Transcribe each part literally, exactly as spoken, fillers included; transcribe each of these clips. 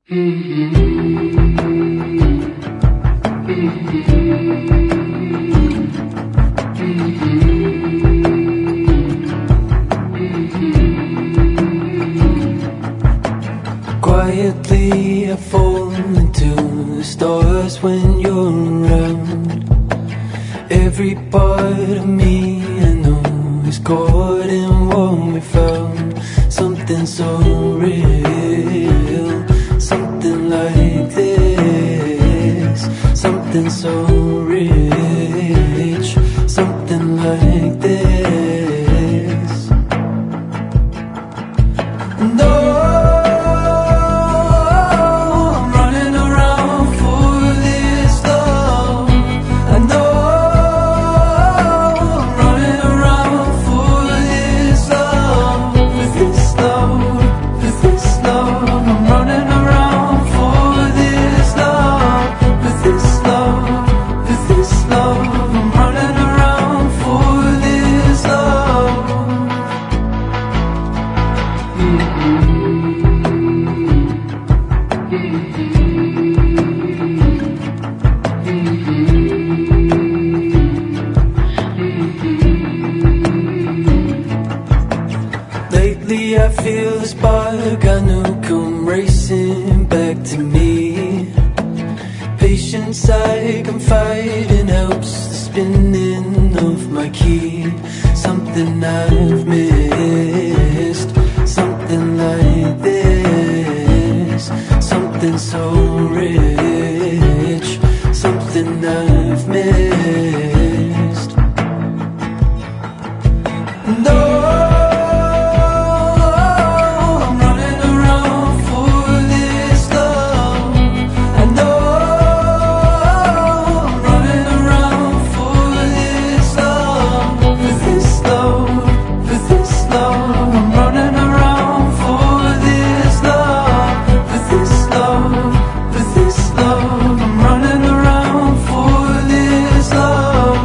Quietly I fall into the stars when you're around. Every part of me I know is caught in what we found. Something so real, something like this. Something so rich, something like this. No, I'm running around for this love. I know I'm running around for this love, for this love, for this love. I'm running around for this love, for this love, for this love. I'm running around for this love. Lately I feel the spark I knew come racing back to me. Patience I confide helps the spinning of my key. Something I've missed, something like this. Something so rich, something I've missed. No, I'm running around for this love. I know I'm running around for this love, for this love, for this love. I'm running around for this love, for this love, for this love. I'm running around for this love.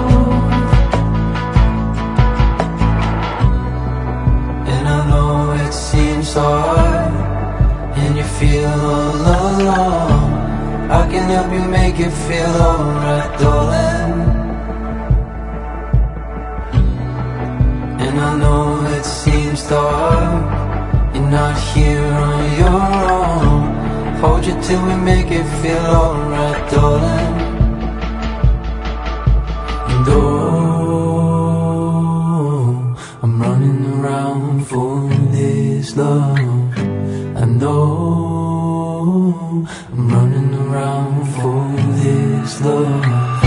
And I know it seems hard, and you feel all alone. I can help you make it feel alright, darling. And I know it seems dark, you're not here on your own. Hold you till we make it feel alright, darling. And oh, I'm running around for this love. I know I'm running around for this love.